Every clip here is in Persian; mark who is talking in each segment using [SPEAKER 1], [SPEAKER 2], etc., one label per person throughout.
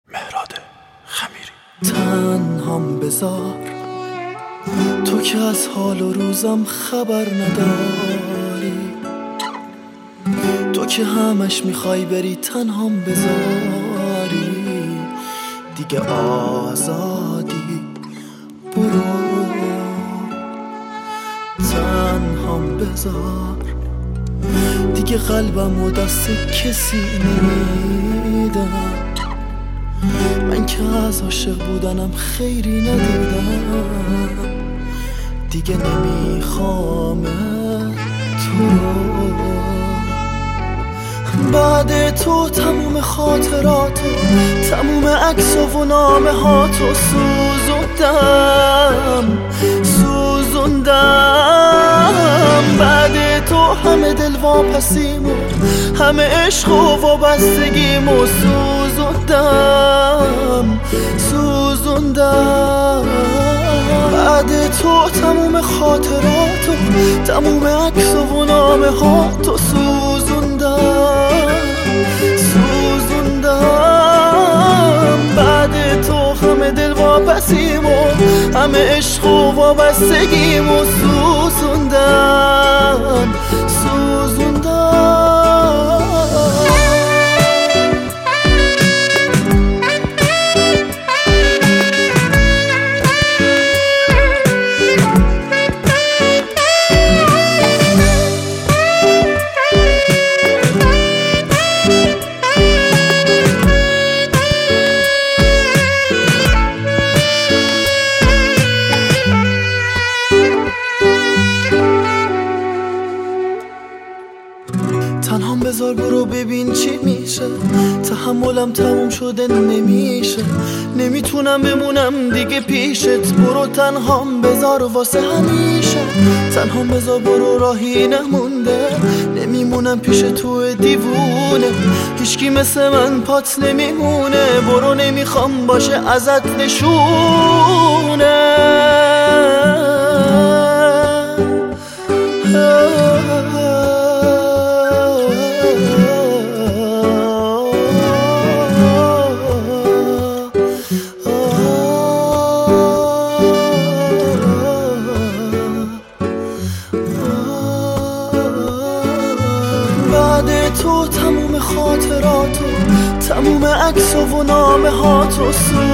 [SPEAKER 1] مهراد خمیری.
[SPEAKER 2] تنهام بذار تو که از حال و روزم خبر نداری، تو که همش میخوای بری تنهام بذاری، دیگه آزادی برو. تنهام بذار دیگه قلبم و دست کسی نمیدم، من که از عاشق بودنم خیری ندیدم، دیگه نمیخوام تو رو. بعد تو تموم خاطراتو، تموم عکس و نامه هاتو سوزوندم. بعد تو همه دل واپسیمو، همه عشق و وابستگیمو سوزوندم. بعد تو تموم خاطراتو، تموم عکس و نامه هاتو سوزوندم. بعد تو همه دل واپسیمو، همه عشق و وابستگیمو سوزوندم. تنهام بذار برو ببین چی میشه، تحملم تموم شده نمیشه، نمیتونم بمونم دیگه پیشت. برو تنهام بذار واسه همیشه، تنهام بذار برو راهی نمونده، نمیمونم پیش تو دیوونه، هیچکی مثل من پات نمیمونه. برو نمیخوام باشه ازت نشونه. بعد تو تموم خاطراتو، تموم عکس و نامه هاتو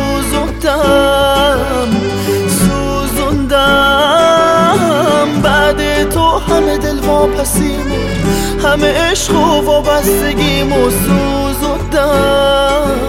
[SPEAKER 2] سوزوندم. بعد تو همه دل واپسیمو، همه عشق و وابستگیمو سوزوندم.